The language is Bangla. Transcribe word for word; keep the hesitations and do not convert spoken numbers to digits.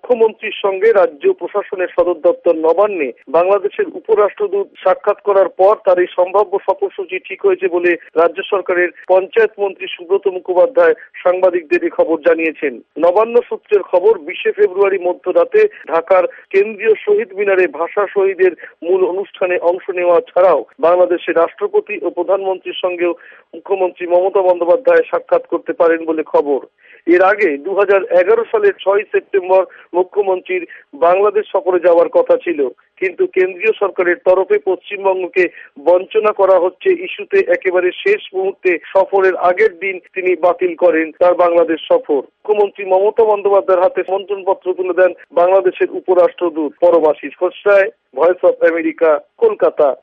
মুখ্যমন্ত্রীর সঙ্গে রাজ্য প্রশাসনের সদর দপ্তর নবান্নে বাংলাদেশের উপরাষ্ট্রদূত সাক্ষাৎ করার পর তার এই সম্ভাব্য সফরসূচি ঠিক হয়েছে বলে রাজ্য সরকারের পঞ্চায়েত মন্ত্রী সুব্রত মুখোপাধ্যায় সাংবাদিকদের এই খবর জানিয়েছেন। নবান্ন সূত্রের খবর, বিশে ফেব্রুয়ারি মধ্যরাতে ঢাকার কেন্দ্রীয় শহীদ মিনারে ভাষা শহীদের মূল অনুষ্ঠানে অংশ নেওয়া ছাড়াও বাংলাদেশের রাষ্ট্রপতি ও প্রধানমন্ত্রীর সঙ্গেও মুখ্যমন্ত্রী মমতা বন্দ্যোপাধ্যায় সাক্ষাৎ করতে পারেন বলে খবর। এর আগে দু হাজার এগারো সালের ছয় সেপ্টেম্বর মুখ্যমন্ত্রীর বাংলাদেশ সফরে যাওয়ার কথা ছিল, কিন্তু কেন্দ্রীয় সরকারের তরফে পশ্চিমবঙ্গকে বঞ্চনা করা হচ্ছে ইস্যুতে একেবারে শেষ মুহূর্তে সফরের আগের দিন তিনি বাতিল করেন তার বাংলাদেশ সফর। মুখ্যমন্ত্রী মমতা বন্দ্যোপাধ্যায়ের হাতে আমন্ত্রণপত্র তুলে দেন বাংলাদেশের উপরাষ্ট্রদূত পরবাসী খোসরায়। Voice of America, Kolkata.